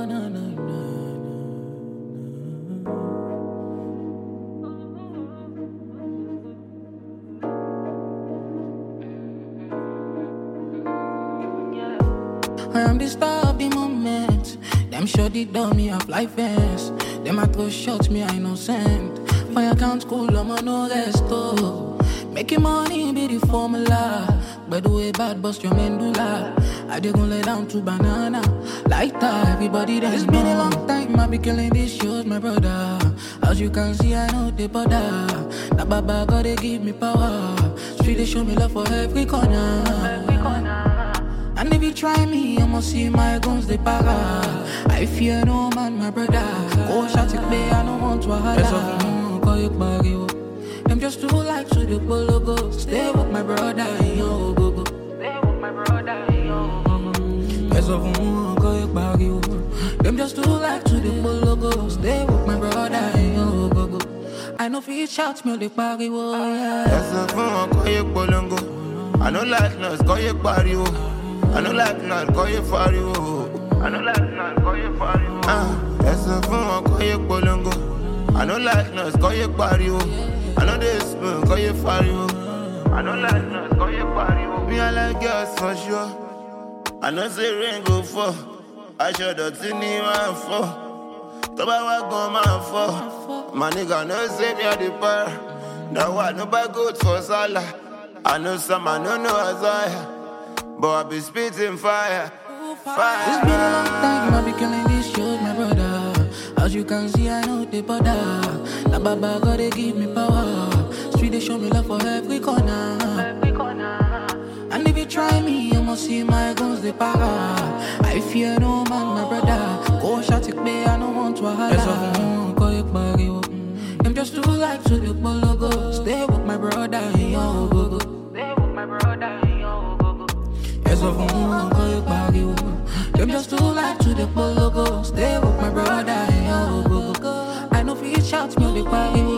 I am the star of the moment. Them sure the dummy have life fast. Them I throw shots, me I innocent. Fire can't cool, I'm on no rest. Oh. Making money be the formula. By the way, bad bust your medulla. I did gon' lay down to banana. Like that, everybody that it's been a long time. I be killing these shows, my brother. As you can see, I know the bother. That baba gotta give me power. Street they show me love for every corner. And if you try me, you must see my guns, they para. I fear no man, my brother. Go shot it, babe, I don't want to holla. Call you barrio. Them just too like to the logo. Stay with my brother, yo, go go. Stay with my brother, yo, go go. Yes, of call you barrio. Them just too like to the logo. Stay with my brother, yo, go go. I know if you shout me, the barrio. Yes, of call you bolongo. I know like us, call you barrio. I know like not call you fario. I know like not call you fario. Yes, I'm from call you bolongo. I know like not call you fario. I know this man call you fario. I know like not call you fario. Me I like girls for sure. I know say rain go fall. I should have seen him and fall. Toba wa go man fall. My nigga no say me at the bar. Now what nobody good for Salah. I know some I don't know Isaiah. But I be spitting fire, fire. It's been a long time, I be killing these shows, my brother. As you can see, I know the bother. La baba gotta give me power. Street they show me love for every corner. And if you try me, you must see my guns, they para. I fear no man, my brother. Go shot it, babe, I don't want to holla. Call you barrio. Them just too like to the logo. Stay with my brother, yo, go go. Stay with my brother, yo, go go. Yes, of call you barrio. Them just too like to the logo. Stay with my brother, yo, go go. I know if you shout me, the barrio.